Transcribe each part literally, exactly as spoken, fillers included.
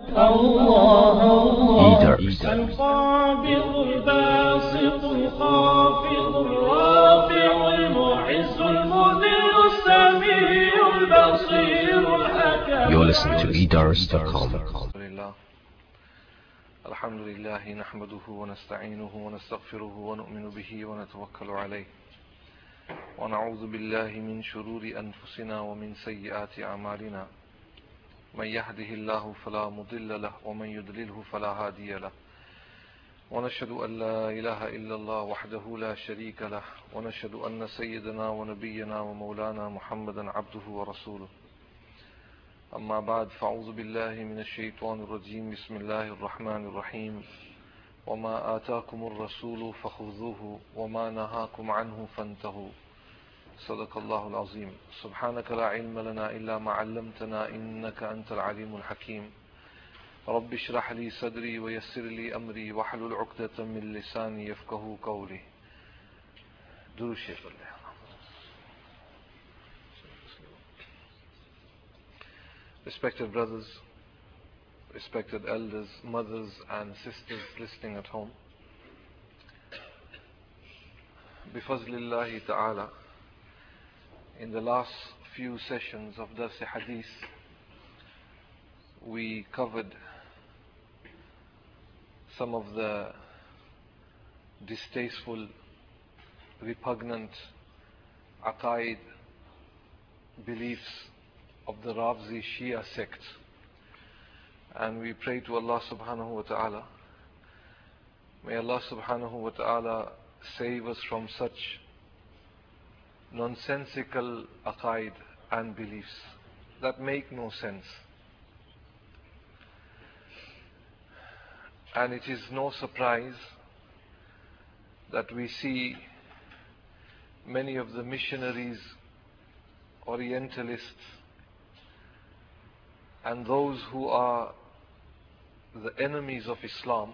الله الله Eater. القابض الباسط الخافض الرافع المعز المذل السميع البصير الحكم. You're listening to eaters dot com. الحمد لله نحمده ونستعينه ونستغفره ونؤمن به ونتوكل عليه ونعوذ بالله من شرور أنفسنا ومن سيئات أعمالنا من يهده الله فلا مضل له ومن يضلله فلا هادي له ونشهد أن لا إله إلا الله وحده لا شريك له ونشهد أن سيدنا ونبينا ومولانا محمدا عبده ورسوله أما بعد فأعوذ بالله من الشيطان الرجيم بسم الله الرحمن الرحيم وما آتاكم الرسول فخذوه وما نهاكم عنه فانتهوا صدق الله العظيم. سبحانك لا علم لنا إلا ما علمتنا إنك أنت العليم الحكيم. رب اشرح لي صدري ويسر لي أمري واحلل عقدة من لساني يفقهوا قولي. درود شریف الله. Respected brothers, respected elders, mothers and sisters listening at home, bifazlillahi ta'ala, in the last few sessions of Dars Hadith, we covered some of the distasteful, repugnant aqaid beliefs of the Rafzi Shia sect, and we pray to Allah subhanahu wa ta'ala, may Allah subhanahu wa ta'ala save us from such nonsensical aqaid and beliefs that make no sense. And it is no surprise that we see many of the missionaries, Orientalists, and those who are the enemies of Islam,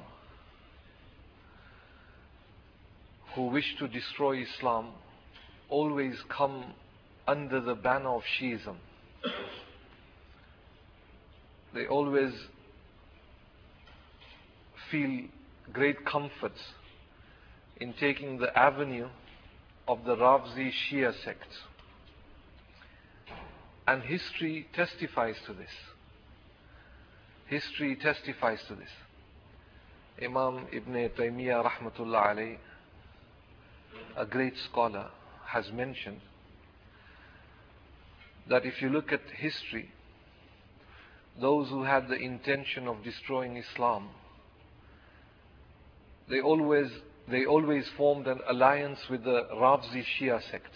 who wish to destroy Islam, always come under the banner of Shiism. They always feel great comfort in taking the avenue of the Rafzi Shia sect. And history testifies to this. History testifies to this. Imam Ibn Taymiyyah rahmatullah alayh, a great scholar, has mentioned that if you look at history, those who had the intention of destroying Islam, they always they always formed an alliance with the Rafzi Shia sect.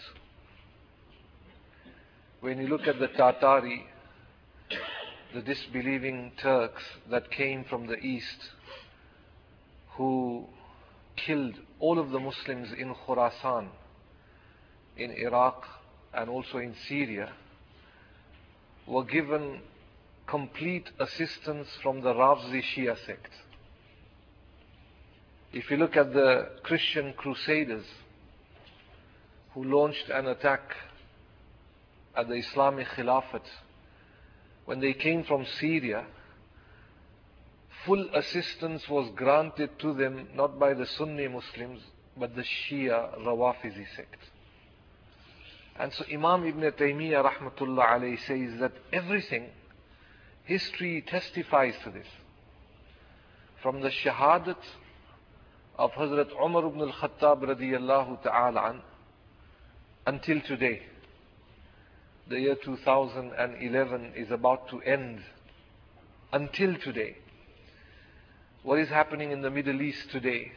When you look at the Tatari, the disbelieving Turks that came from the east, who killed all of the Muslims in Khurasan, in Iraq and also in Syria, were given complete assistance from the Rafzi Shia sect. If you look at the Christian crusaders who launched an attack at the Islamic Khilafat, when they came from Syria, full assistance was granted to them not by the Sunni Muslims but the Shia Rawafizi sect. And so Imam Ibn Taymiyyah rahmatullah alayhi says that everything, history testifies to this. From the shahadat of Hazrat Umar ibn al-Khattab radiyallahu ta'ala an, until today, the year two thousand eleven is about to end. Until today, what is happening in the Middle East today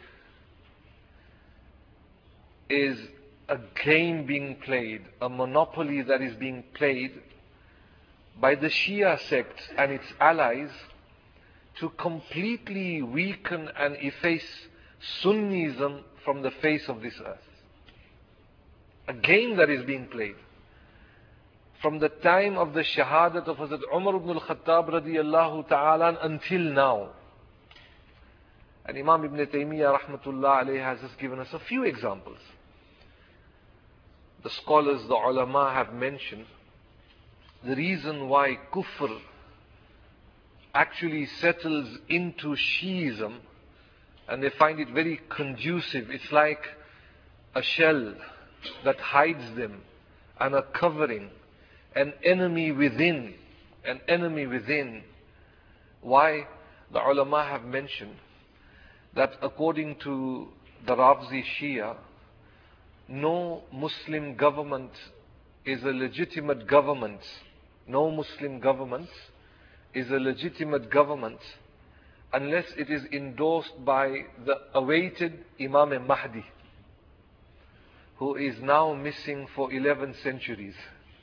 is a game being played, a monopoly that is being played by the Shia sect and its allies to completely weaken and efface Sunnism from the face of this earth. A game that is being played. From the time of the shahadat of Hazrat Umar ibn al-Khattab radiyallahu ta'ala until now. And Imam Ibn Taymiyyah rahmatullah alayhi has just given us a few examples. The scholars, the ulama have mentioned the reason why kufr actually settles into Shiism, and they find it very conducive. It's like a shell that hides them, and a covering, an enemy within, an enemy within. Why? The ulama have mentioned that according to the Rafzi Shia, no Muslim government is a legitimate government. No Muslim government is a legitimate government unless it is endorsed by the awaited Imam Mahdi, who is now missing for eleven centuries.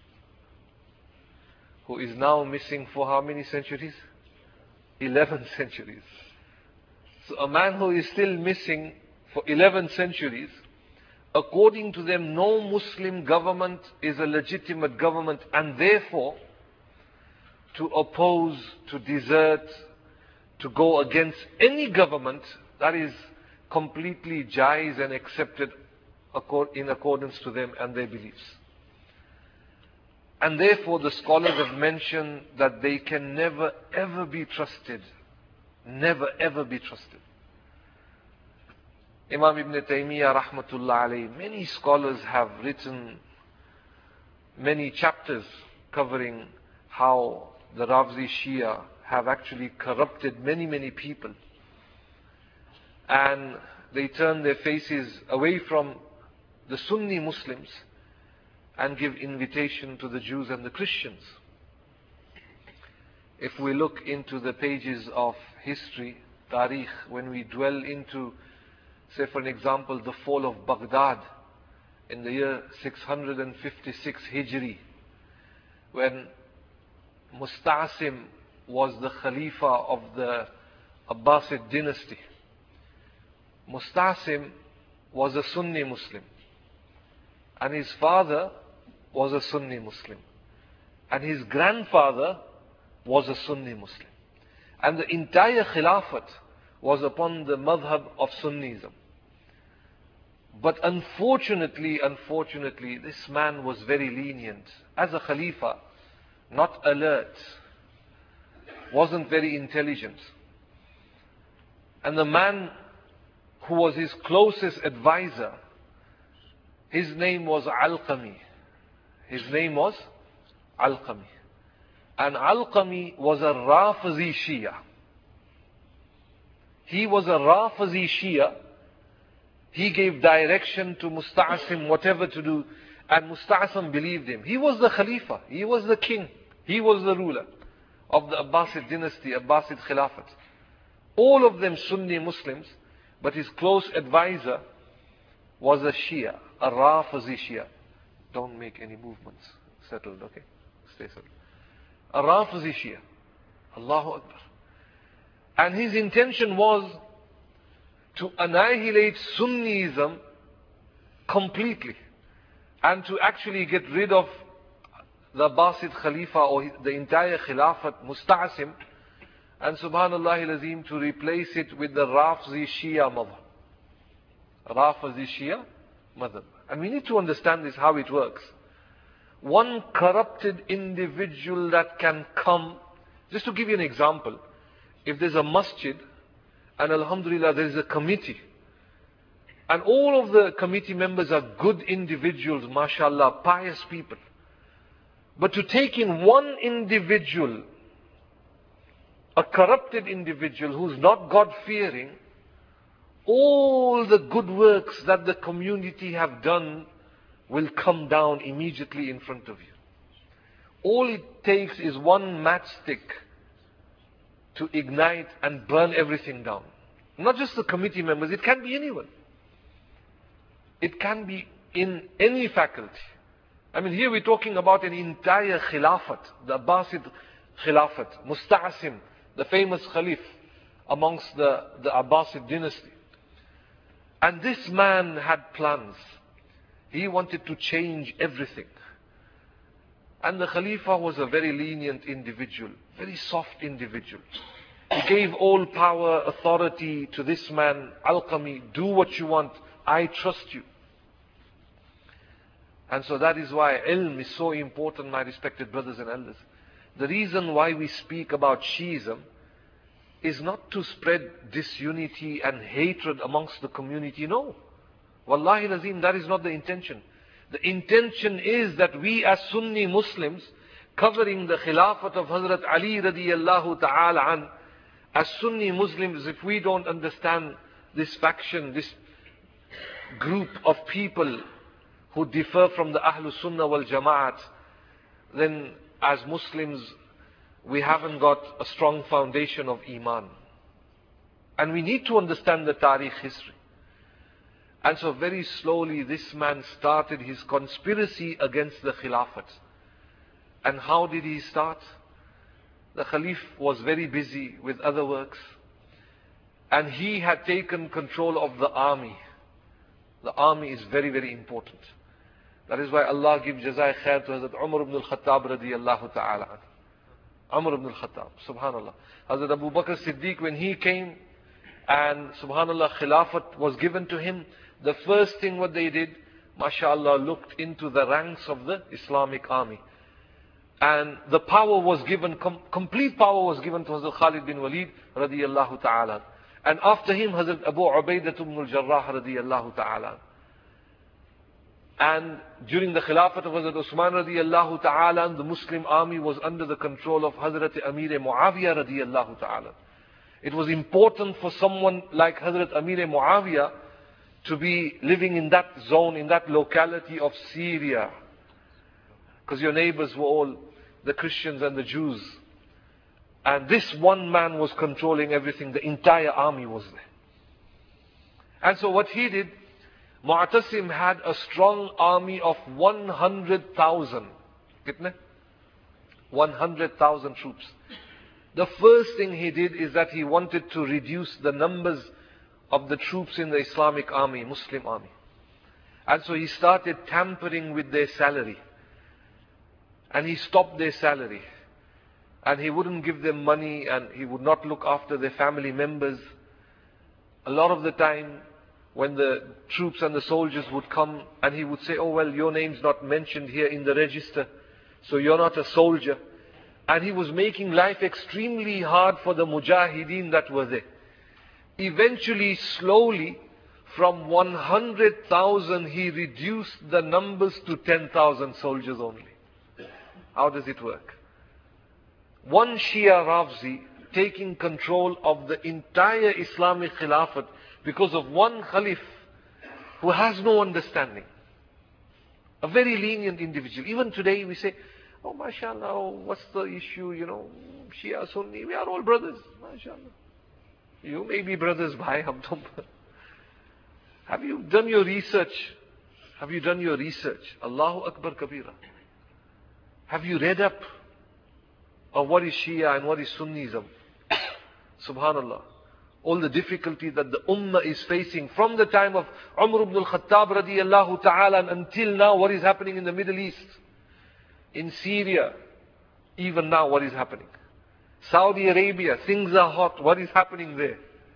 Who is now missing for how many centuries? eleven centuries. So a man who is still missing for eleven centuries, according to them, no Muslim government is a legitimate government, and therefore, to oppose, to desert, to go against any government, that is completely jaiz and accepted in accordance to them and their beliefs. And therefore the scholars have mentioned that they can never ever be trusted. Never ever be trusted. Imam Ibn Taymiyyah rahmatullah alayhi, many scholars have written many chapters covering how the Rafzi Shia have actually corrupted many, many people. And they turn their faces away from the Sunni Muslims and give invitation to the Jews and the Christians. If we look into the pages of history, Tariq, when we dwell into, say for an example, the fall of Baghdad in the year six hundred fifty-six Hijri, when Musta'sim was the Khalifa of the Abbasid dynasty. Musta'sim was a Sunni Muslim, and his father was a Sunni Muslim, and his grandfather was a Sunni Muslim, and the entire Khilafat was upon the madhab of Sunnism. But unfortunately, unfortunately, this man was very lenient. As a Khalifa, not alert, wasn't very intelligent. And the man who was his closest advisor, his name was Alqami. His name was Alqami. And Alqami was a Rafizi Shia. He was a Rafizi Shia. He gave direction to Musta'sim whatever to do, and Musta'sim believed him. He was the Khalifa, he was the king, he was the ruler of the Abbasid dynasty, Abbasid Khilafat. All of them Sunni Muslims, but his close advisor was a Shia, a Rafizi Shia. Don't make any movements. Settled, okay? Stay settled. A Rafizi Shia. Allahu Akbar. And his intention was to annihilate Sunnism completely, and to actually get rid of the Abbasid Khalifa or the entire Khilafat, Musta'sim, and subhanallah al-azim, to replace it with the Rafzi Shia madhab. Rafizi Shia madhab. And we need to understand this, how it works. One corrupted individual that can come, just to give you an example, if there's a masjid, and alhamdulillah there is a committee, and all of the committee members are good individuals, mashallah, pious people. But to take in one individual, a corrupted individual who's not God-fearing, all the good works that the community have done will come down immediately in front of you. All it takes is one matchstick to ignite and burn everything down. Not just the committee members, it can be anyone. It can be in any faculty. I mean, here we're talking about an entire Khilafat, the Abbasid Khilafat, Musta'sim, the famous Khalif amongst the, the Abbasid dynasty. And this man had plans. He wanted to change everything. And the Khalifa was a very lenient individual, very soft individual. He gave all power, authority to this man, Alqami. Do what you want, I trust you. And so that is why ilm is so important, my respected brothers and elders. The reason why we speak about Shiism is not to spread disunity and hatred amongst the community. No. Wallahi lazim, that is not the intention. The intention is that we as Sunni Muslims, covering the Khilafat of Hazrat Ali radiyallahu ta'ala an, as Sunni Muslims, if we don't understand this faction, this group of people who differ from the Ahlul Sunnah wal Jama'at, then as Muslims, we haven't got a strong foundation of Iman. And we need to understand the Tariq history. And so very slowly this man started his conspiracy against the Khilafat. And how did he start? The Khalif was very busy with other works. And he had taken control of the army. The army is very, very important. That is why Allah gives Jazai Khair to Hazrat Umar ibn al-Khattab radiyallahu ta'ala. Umar ibn al-Khattab, subhanallah. Hazrat Abu Bakr Siddiq, when he came and subhanallah Khilafat was given to him, the first thing what they did, mashallah, looked into the ranks of the Islamic army. And the power was given, com complete power was given to Hazrat Khalid bin Walid radiyallahu ta'ala. And after him, Hazrat Abu Ubaidah ibn al-Jarrah radiyallahu ta'ala. And during the Khilafat of Hazrat Usman radiyallahu ta'ala, the Muslim army was under the control of Hazrat Amir Muawiyah radiyallahu ta'ala. It was important for someone like Hazrat Amir Muawiyah to be living in that zone, in that locality of Syria. Because your neighbors were all the Christians and the Jews. And this one man was controlling everything. The entire army was there. And so what he did, Mu'tasim had a strong army of one hundred thousand. Kitne? one hundred thousand troops. The first thing he did is that he wanted to reduce the numbers of the troops in the Islamic army, Muslim army. And so he started tampering with their salary. And he stopped their salary. And he wouldn't give them money, and he would not look after their family members. A lot of the time, when the troops and the soldiers would come, and he would say, oh well, your name's not mentioned here in the register, so you're not a soldier. And he was making life extremely hard for the mujahideen that were there. Eventually, slowly, from one hundred thousand, he reduced the numbers to ten thousand soldiers only. How does it work? One Shia Rafzi taking control of the entire Islamic Khilafat because of one Khalif who has no understanding. A very lenient individual. Even today we say, oh mashallah, oh, what's the issue, you know, Shia, Sunni, we are all brothers, mashallah. You may be brothers, bhai, hum tum. Have you done your research? Have you done your research? Allahu Akbar Kabira. Have you read up of what is Shia and what is Sunnism? Subhanallah. All the difficulty that the Ummah is facing from the time of Umar ibn al-Khattab radiyallahu ta'ala until now, what is happening in the Middle East, in Syria, even now what is happening. Saudi Arabia, things are hot, what is happening there?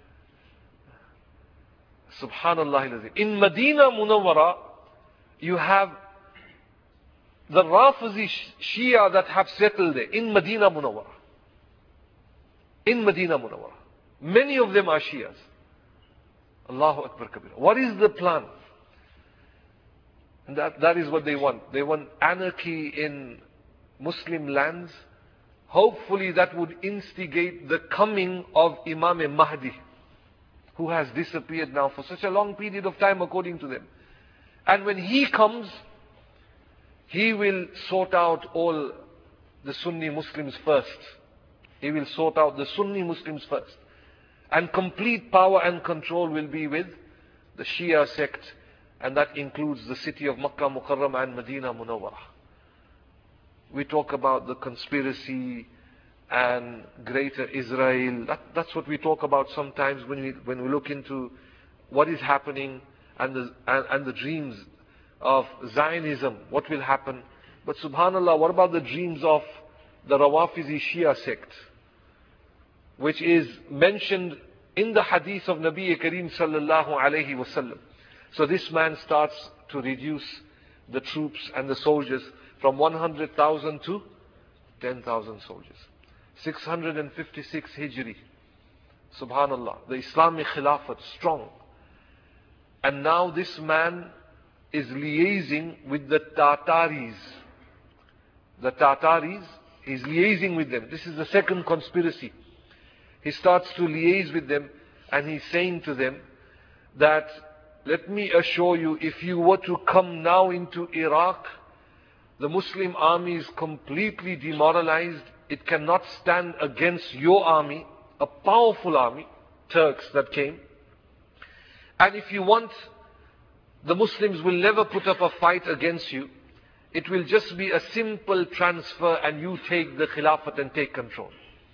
Subhanallah. In Medina Munawwara, you have the Rafizi Shia that have settled there, in Medina Munawwara. In Medina Munawwara. Many of them are Shias. Allahu Akbar Kabir. What is the plan? And that, that is what they want. They want anarchy in Muslim lands. Hopefully that would instigate the coming of Imam Mahdi, who has disappeared now for such a long period of time according to them. And when he comes, he will sort out all the Sunni Muslims first. He will sort out the Sunni Muslims first. And complete power and control will be with the Shia sect. And that includes the city of Makkah Mukarramah and Medina Munawwarah. We talk about the conspiracy and greater Israel. That, that's what we talk about sometimes when we, when we look into what is happening and the, and, and the dreams of Zionism, what will happen. But subhanallah, what about the dreams of the Rawafizi Shia sect, which is mentioned in the hadith of Nabi Kareem sallallahu alayhi wasallam. So this man starts to reduce the troops and the soldiers from one hundred thousand to ten thousand soldiers. six hundred fifty-six Hijri. Subhanallah, the Islamic Khilafat, strong. And now this man is liaising with the Tataris. The Tataris, he's liaising with them. This is the second conspiracy. He starts to liaise with them and he's saying to them that, let me assure you, if you were to come now into Iraq, the Muslim army is completely demoralized. It cannot stand against your army, a powerful army, Turks that came. And if you want, the Muslims will never put up a fight against you. It will just be a simple transfer and you take the Khilafat and take control.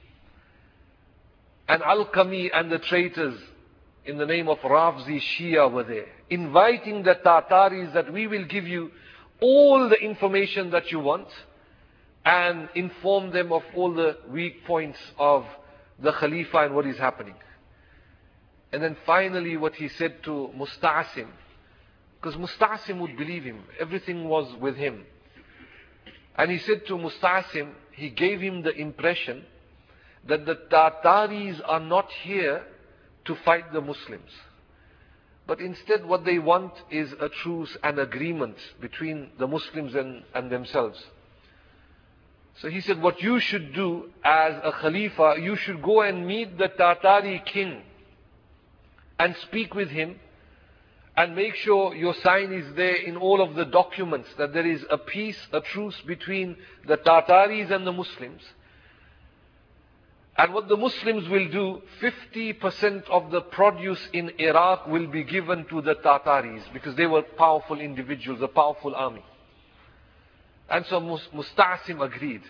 And Al-Qami and the traitors in the name of Rafzi Shia were there, inviting the Tataris that we will give you all the information that you want and inform them of all the weak points of the Khalifa and what is happening. And then finally what he said to Musta'sim, because Musta'sim would believe him, everything was with him. And he said to Musta'sim, he gave him the impression that the Tataris are not here to fight the Muslims. But instead what they want is a truce and agreement between the Muslims and, and themselves. So he said, what you should do as a Khalifa, you should go and meet the Tatari king and speak with him and make sure your sign is there in all of the documents that there is a peace, a truce between the Tataris and the Muslims. And what the Muslims will do, fifty percent of the produce in Iraq will be given to the Tataris because they were powerful individuals, a powerful army. And so Musta'sim agreed.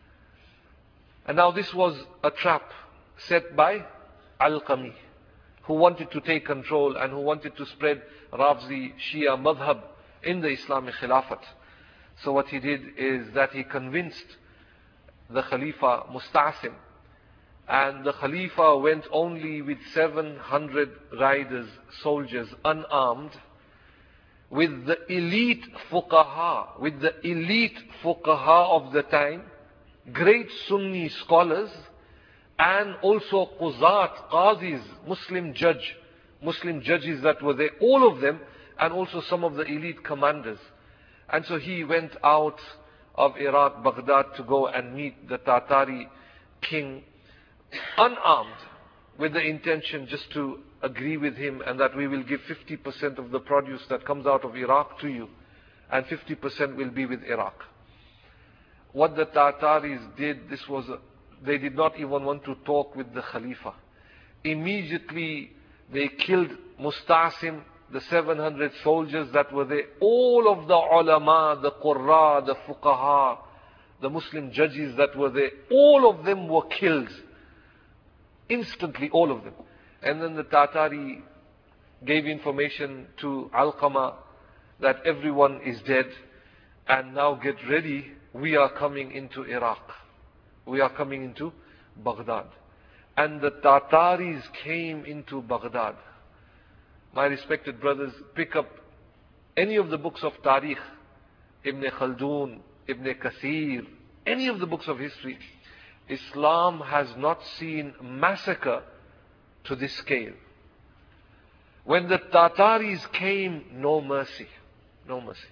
And now this was a trap set by Al-Qami, who wanted to take control and who wanted to spread Rafzi Shia madhab in the Islamic Khilafat. So what he did is that he convinced the Khalifa Musta'sim, and the Khalifa went only with seven hundred riders, soldiers, unarmed, with the elite fuqaha, with the elite fuqaha of the time, great Sunni scholars, and also quzat, qazis, Muslim judge, Muslim judges that were there, all of them, and also some of the elite commanders. And so he went out of Iraq, Baghdad, to go and meet the Tatari king, unarmed, with the intention just to agree with him and that we will give fifty percent of the produce that comes out of Iraq to you and fifty percent will be with Iraq. What the Tataris did, this was, a, they did not even want to talk with the Khalifa. Immediately they killed Musta'sim, the seven hundred soldiers that were there, all of the ulama, the qurra, the fuqaha, the Muslim judges that were there, all of them were killed. Instantly, all of them. And then the Tatari gave information to Al-Qama that everyone is dead and now get ready, we are coming into Iraq. We are coming into Baghdad. And the Tataris came into Baghdad. My respected brothers, pick up any of the books of Tariq, Ibn Khaldun, Ibn Kathir, any of the books of history. Islam has not seen massacre to this scale. When the Tataris came, no mercy, no mercy.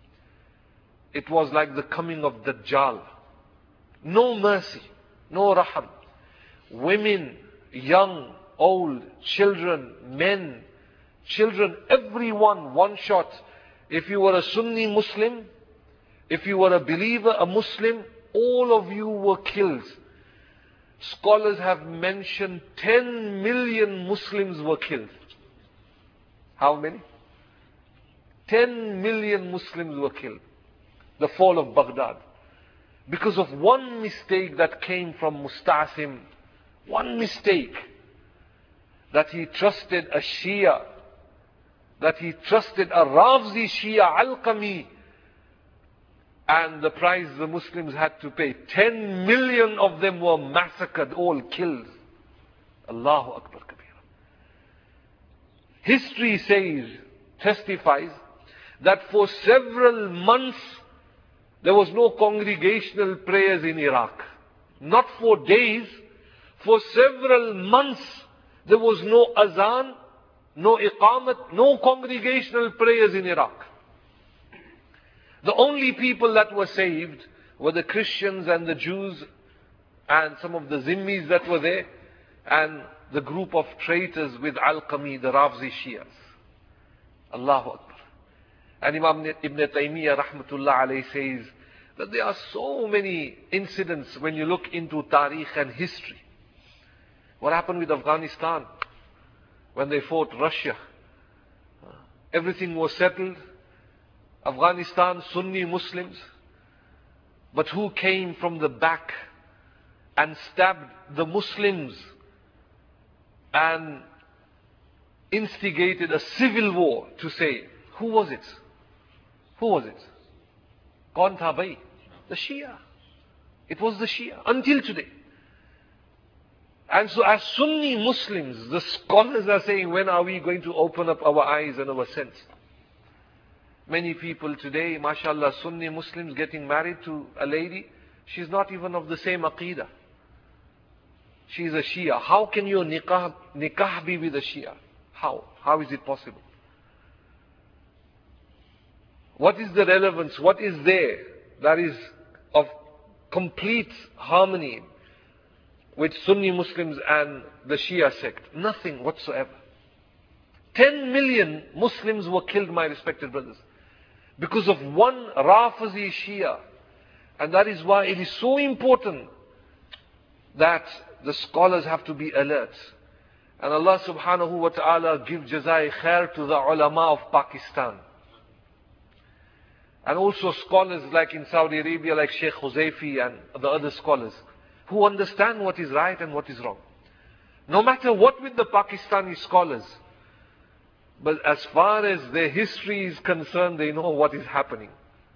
It was like the coming of Dajjal. No mercy, no raham. Women, young, old, children, men, children, everyone, one shot. If you were a Sunni Muslim, if you were a believer, a Muslim, all of you were killed. Scholars have mentioned ten million Muslims were killed. How many? ten million Muslims were killed. The fall of Baghdad. Because of one mistake that came from Musta'sim. One mistake. That he trusted a Shia. That he trusted a Rafzi Shia, Al-Qami. And the price the Muslims had to pay. ten million of them were massacred, all killed. Allahu Akbar Kabira. History says, testifies, that for several months there was no congregational prayers in Iraq. Not for days, for several months There was no azan, no iqamat, no congregational prayers in Iraq. The only people that were saved were the Christians and the Jews and some of the Zimmis that were there, and the group of traitors with Al-Qami, the Rafzi Shias. Allahu Akbar. And Imam Ibn Taymiyyah rahmatullah alayhi says that there are so many incidents when you look into Tariq and history. What happened with Afghanistan when they fought Russia? Everything was settled. Afghanistan, Sunni Muslims. But who came from the back and stabbed the Muslims and instigated a civil war to say, who was it? Who was it? Kaun tha bhai? The Shia. It was the Shia until today. And so as Sunni Muslims, the scholars are saying, when are we going to open up our eyes and our sense? Many people today, mashallah, Sunni Muslims getting married to a lady, she's not even of the same aqidah. She's a Shia. How can your nikah, nikah be with a Shia? How? How is it possible? What is the relevance? What is there that is of complete harmony with Sunni Muslims and the Shia sect? Nothing whatsoever. Ten million Muslims were killed, my respected brothers, because of one Rafizi Shia. And that is why it is so important that the scholars have to be alert. And Allah subhanahu wa ta'ala give jazai khair to the ulama of Pakistan. And also scholars like in Saudi Arabia, like Sheikh Huzaifi and the other scholars, who understand what is right and what is wrong. No matter what with the Pakistani scholars, but as far as their history is concerned, they know what is happening.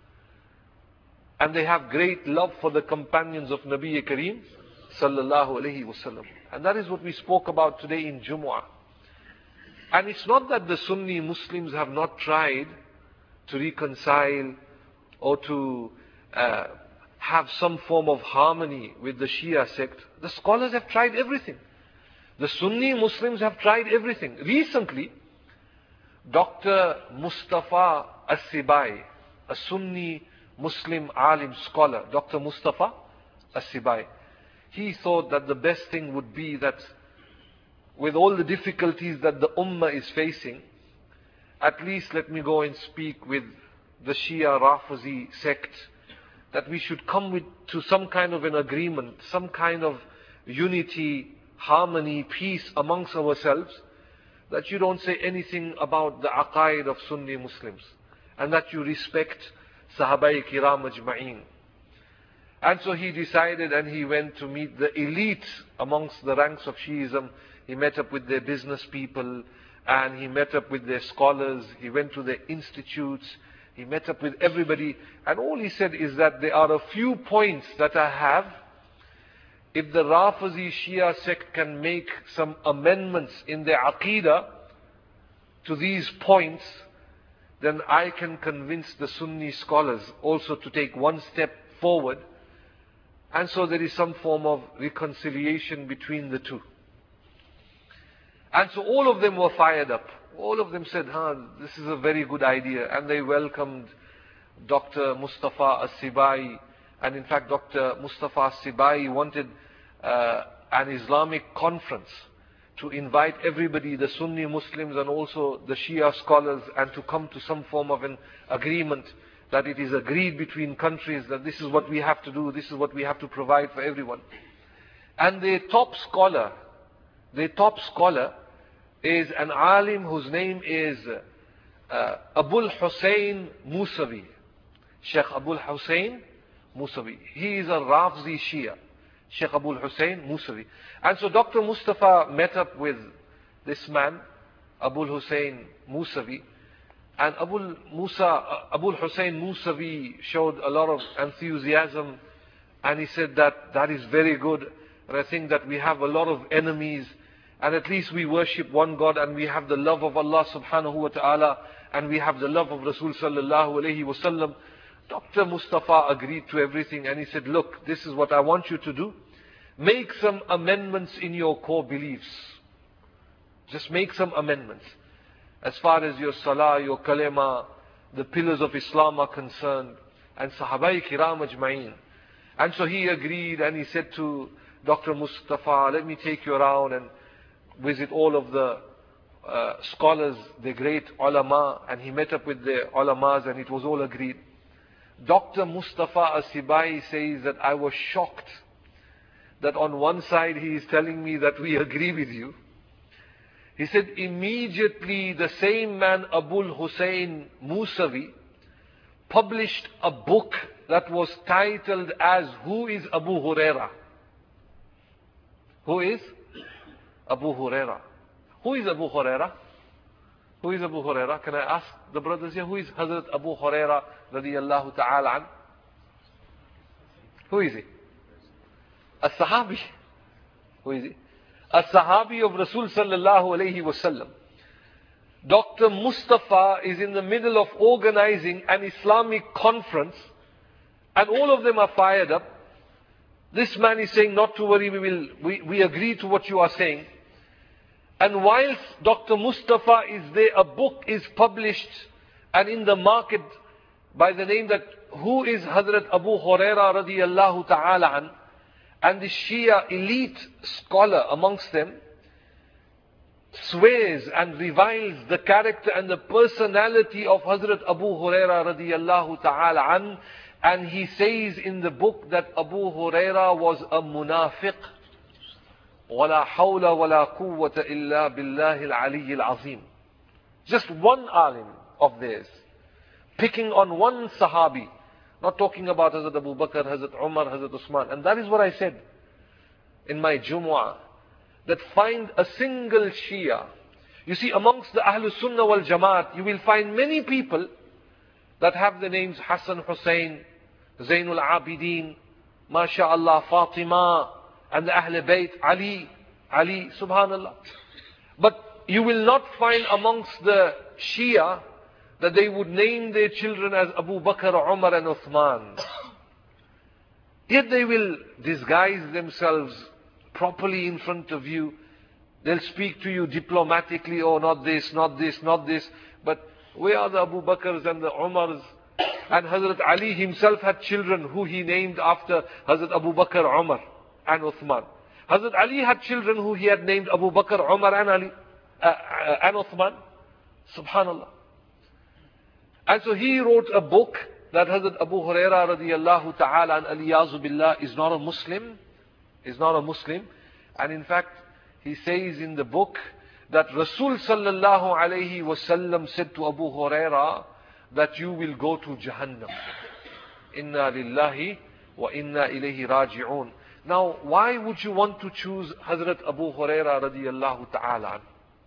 And they have great love for the companions of Nabi Kareem sallallahu alayhi wasallam. And that is what we spoke about today in Jumu'ah. And it's not that the Sunni Muslims have not tried to reconcile or to uh, have some form of harmony with the Shia sect. The scholars have tried everything. The Sunni Muslims have tried everything. Recently, Doctor Mustafa As-Sibai, a Sunni Muslim alim scholar, Doctor Mustafa As-Sibai, he thought that the best thing would be that with all the difficulties that the Ummah is facing, at least let me go and speak with the Shia Rafizi sect, that we should come with, to some kind of an agreement, some kind of unity, harmony, peace amongst ourselves, that you don't say anything about the aqaid of Sunni Muslims, and that you respect Sahabai Kiram Ajma'een. And so he decided, and he went to meet the elite amongst the ranks of Shiism. He met up with their business people, and he met up with their scholars, he went to their institutes, he met up with everybody, and all he said is that there are a few points that I have. If the Rafizi Shia sect can make some amendments in their Aqidah to these points, then I can convince the Sunni scholars also to take one step forward. And so there is some form of reconciliation between the two. And so all of them were fired up. All of them said, huh, this is a very good idea. And they welcomed Doctor Mustafa As-Sibai. And in fact, Doctor Mustafa As-Sibai wanted uh, an Islamic conference to invite everybody, the Sunni Muslims and also the Shia scholars, and to come to some form of an agreement that it is agreed between countries that this is what we have to do, this is what we have to provide for everyone. And their top scholar, their top scholar is an alim whose name is uh, Abul Hussein Musavi. Sheikh Abul Hussein Musavi. He is a Rafzi Shia. Sheikh Abul Hussein Musavi. And so Doctor Mustafa met up with this man, Abul Hussein Musavi. And Abul Musa, Abul Hussein Musavi showed a lot of enthusiasm, and he said that that is very good. But I think that we have a lot of enemies, and at least we worship one God, and we have the love of Allah subhanahu wa ta'ala, and we have the love of Rasul sallallahu alayhi wa sallam. Doctor Mustafa agreed to everything, and he said, look, this is what I want you to do. Make some amendments in your core beliefs. Just make some amendments. As far as your salah, your kalima, the pillars of Islam are concerned, and Sahabai Kiram Ajma'een. And so he agreed and he said to Doctor Mustafa, let me take you around and visit all of the uh, scholars, the great ulama, and he met up with the ulamas and it was all agreed. Doctor Mustafa Asibai says that I was shocked that on one side he is telling me that we agree with you. He said immediately the same man Abul Hussein Musavi published a book that was titled as Who is Abu Huraira? Who is Abu Huraira? Who is Abu Huraira? Who is Abu Huraira? Can I ask the brothers here, who is Hazrat Abu Huraira radiyallahu ta'ala an? Who is he? A Sahabi. Who is he? A Sahabi of Rasul sallallahu alayhi wasallam. Doctor Mustafa is in the middle of organizing an Islamic conference and all of them are fired up. This man is saying, not to worry, we will, we, we agree to what you are saying. And whilst Doctor Mustafa is there, a book is published and in the market by the name that who is Hazrat Abu Huraira radiyallahu ta'ala an, and the Shia elite scholar amongst them swears and reviles the character and the personality of Hazrat Abu Huraira radiyallahu ta'ala an, and he says in the book that Abu Huraira was a munafiq. وَلَا حَوْلَ وَلَا قُوَّةَ إِلَّا بِاللَّهِ الْعَلِيِّ الْعَظِيمِ. Just one alim of theirs, picking on one Sahabi, not talking about Hazrat Abu Bakr, Hazrat Umar, Hazrat Usman. And that is what I said in my Jumu'ah, that find a single Shia. You see, amongst the Ahlul Sunnah wal Jamaat, you will find many people that have the names Hassan Hussein, Zainul Abidin, MashaAllah, Fatima, and the Ahl Bayt, Ali, Ali, Subhanallah. But you will not find amongst the Shia that they would name their children as Abu Bakr, Umar and Uthman. Yet they will disguise themselves properly in front of you. They'll speak to you diplomatically, oh not this, not this, not this. But where are the Abu Bakrs and the Umars? And Hazrat Ali himself had children who he named after Hazrat Abu Bakr, Umar and Uthman. Hazrat Ali had children who he had named Abu Bakr, Umar and Ali uh, uh, and Uthman. Subhanallah. And so he wrote a book that Hazrat Abu Huraira radiyallahu ta'ala and aliyazu billah is not a Muslim, is not a Muslim. And in fact, he says in the book that Rasul sallallahu alayhi wasallam said to Abu Huraira that you will go to Jahannam. Inna lillahi wa inna ilayhi raji'un. Now, why would you want to choose Hazrat Abu Huraira radiyallahu ta'ala?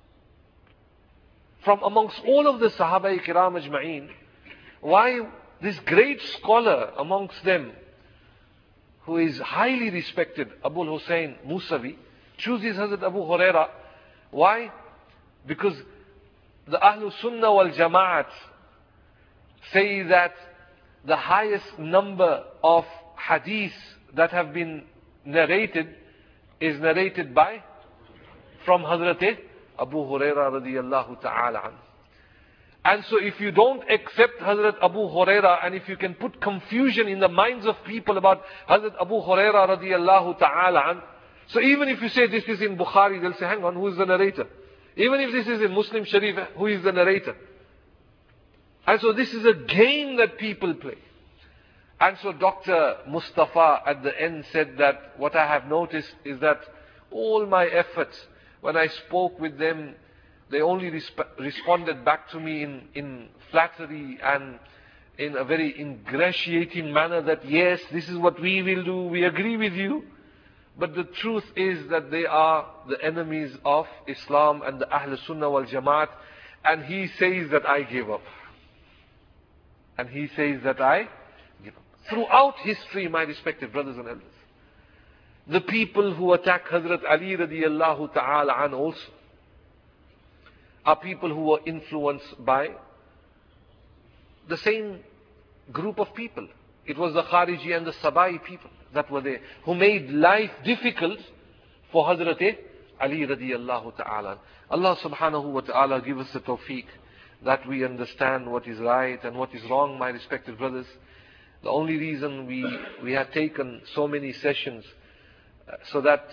From amongst all of the Sahaba Kiram Ajma'een, why this great scholar amongst them, who is highly respected, Abul Hussein Musavi, chooses Hazrat Abu Huraira? Why? Because the Ahlul Sunnah wal Jamaat say that the highest number of hadiths that have been narrated is narrated by, from Hazrat Abu Huraira radiyallahu ta'ala an. And so if you don't accept Hazrat Abu Huraira, and if you can put confusion in the minds of people about Hazrat Abu Huraira radiyallahu ta'ala an, so even if you say this is in Bukhari, they'll say, hang on, who is the narrator? Even if this is in Muslim Sharif, who is the narrator? And so this is a game that people play. And so Doctor Mustafa at the end said that what I have noticed is that all my efforts, when I spoke with them, they only resp responded back to me in, in flattery and in a very ingratiating manner that yes, this is what we will do, we agree with you. But the truth is that they are the enemies of Islam and the Ahl Sunnah wal Jamaat. And he says that I gave up. And he says that I give up. Throughout history, my respected brothers and elders, the people who attack Hazrat Ali radiyallahu ta'ala an also are people who were influenced by the same group of people. It was the Khariji and the Sabai people that were there, who made life difficult for Hazrat Ali radiallahu ta'ala. Allah subhanahu wa ta'ala give us the tawfiq that we understand what is right and what is wrong, my respected brothers. The only reason we, we have taken so many sessions uh, so that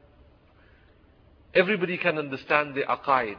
everybody can understand their aqaid,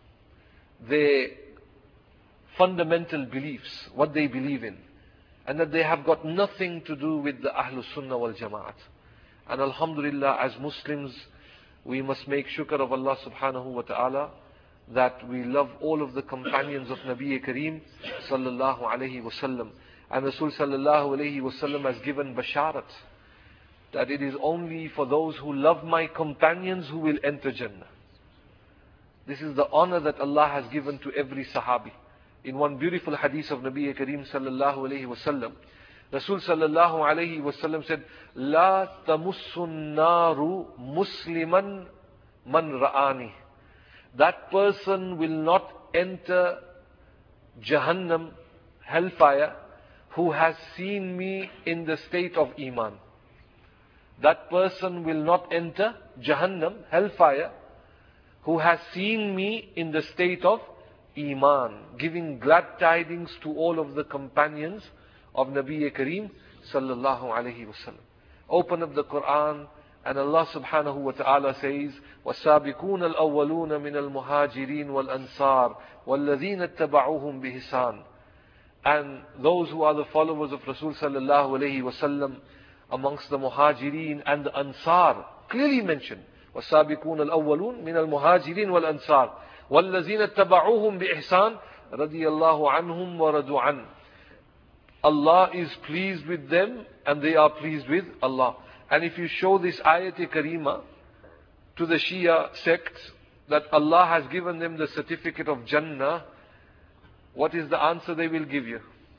their fundamental beliefs, what they believe in, and that they have got nothing to do with the Ahlus Sunnah wal Jama'at. And alhamdulillah, as Muslims, we must make shukr of Allah subhanahu wa ta'ala that we love all of the companions of Nabi Kareem sallallahu alayhi wa sallam. And Rasul sallallahu alayhi wa sallam has given basharat that it is only for those who love my companions who will enter Jannah. This is the honor that Allah has given to every Sahabi. In one beautiful hadith of Nabi Kareem sallallahu alayhi wa sallam, Rasul sallallahu alayhi wa sallam said, La tamussun naru musliman man ra'ani. That person will not enter Jahannam, hellfire, who has seen me in the state of Iman. That person will not enter Jahannam, hellfire, who has seen me in the state of Iman, giving glad tidings to all of the companions of Nabi Kareem sallallahu alayhi wa sallam. Open up the Quran and Allah subhanahu wa ta'ala says, وَالسَّابِقُونَ الْأَوَّلُونَ مِنَ الْمُهَاجِرِينَ وَالْأَنصَارِ وَالَّذِينَ اتَّبَعُوهُم بِإِحْسَانٍ. And those who are the followers of Rasul sallallahu alayhi wa sallam amongst the Muhajirin and the Ansar, clearly mentioned, وَالسَّابِقُونَ الْأَوَّلُونَ مِنَ الْمُهَاجِرِينَ وَالْأَنصَارِ وَالَّذِينَ اتَّبَعُوهُم بِإِحْسَانٍ رَضِيَ اللَّهُ عَنْهُمْ وَرَضُوا عَنْهُ. Allah is pleased with them and they are pleased with Allah. And if you show this ayat-e karima to the Shia sect that Allah has given them the certificate of Jannah, what is the answer they will give you?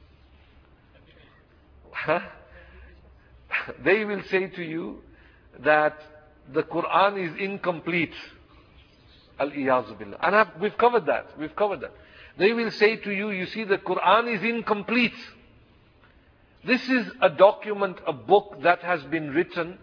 Huh? They will say to you that the Quran is incomplete. Al-Iyazu Billah. And I've, we've covered that. We've covered that. They will say to you, you see, the Quran is incomplete. This is a document, a book that has been written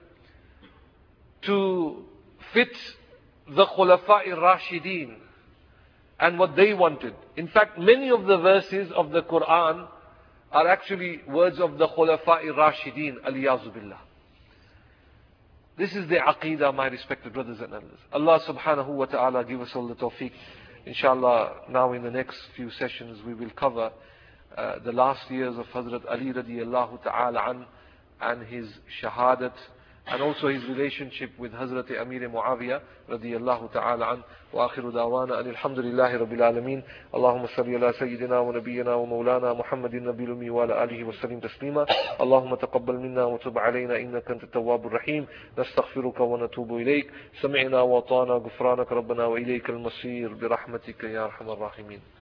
to fit the Khulafa'i Rashideen and what they wanted. In fact, many of the verses of the Quran are actually words of the Khulafa'i Rashideen, Al-Iyazu Billah. This is the aqidah, my respected brothers and elders. Allah subhanahu wa ta'ala give us all the tawfiq. Inshallah, now in the next few sessions we will cover uh, the last years of Hazrat Ali radiyallahu ta'ala an and his shahadat, and also his relationship with Hazrat Amir Muawiyah radiyallahu ta'ala an. Wa akhiru da'wana alhamdulillahi rabbil alameen. Allahumma salli ala sayyidina wa nabiyyina wa maulana Muhammadin nabiyil ummi wa ala alihi wa sallim taslima. Allahumma taqabbal minna wa tub alayna innaka antat tawwabur rahim. Nastaghfiruka wa natubu ilayk. Sami'na wa ata'na ghufranaka rabbana wa ilayka al-masir bi rahmatika ya arhamar rahimin.